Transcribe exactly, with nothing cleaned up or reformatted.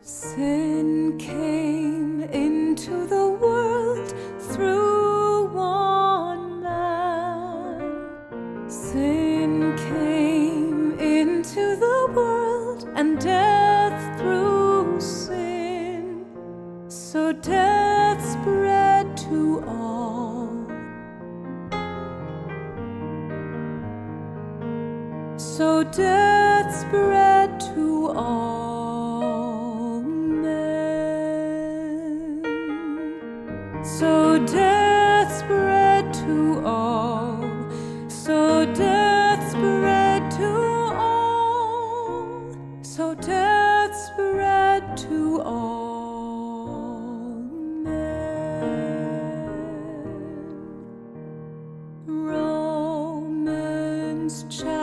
Sin came into the world through one man. Sin came into the world, and death through sin. So death spread to all. So death spread to all. So death spread to all. So death spread to all. So death spread to all men. Romans chapter